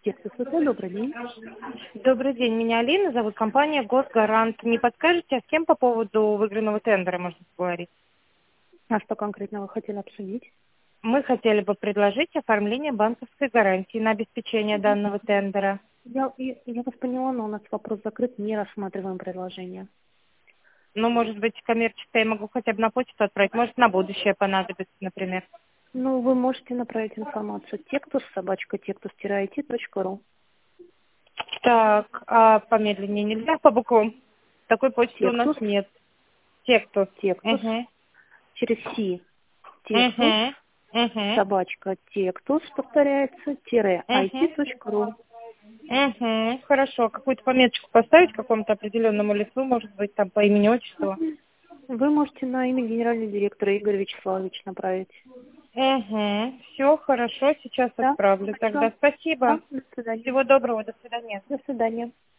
Текст СВТ, добрый день. Добрый день, меня Алина зовут, компания «Госгарант». Не подскажете, а с кем по поводу выигранного тендера можно поговорить? А что конкретно вы хотели обсудить? Мы хотели бы предложить оформление банковской гарантии на обеспечение данного тендера. Я вас поняла, но у нас вопрос закрыт, не рассматриваем предложение. Ну, может быть, коммерческое я могу хотя бы на почту отправить, может, на будущее понадобится, например. Ну, вы можете направить информацию tectus@tectus-it.ru. Так, а помедленнее нельзя по буквам? Такой почты у нас Текстус, нет. Текстус. текстус, Угу. через си, текстус, Угу. Угу. собачка, текстус, повторяется, Угу. it.ru. Угу. Хорошо. Какую-то пометочку поставить какому-то определенному лицу, может быть, там по имени, отчеству. Вы можете на имя генерального директора Игоря Вячеславовича направить. Угу. Все хорошо, сейчас Да? отправлю. Все. Тогда спасибо. Да, до свидания. Всего доброго, до свидания. До свидания.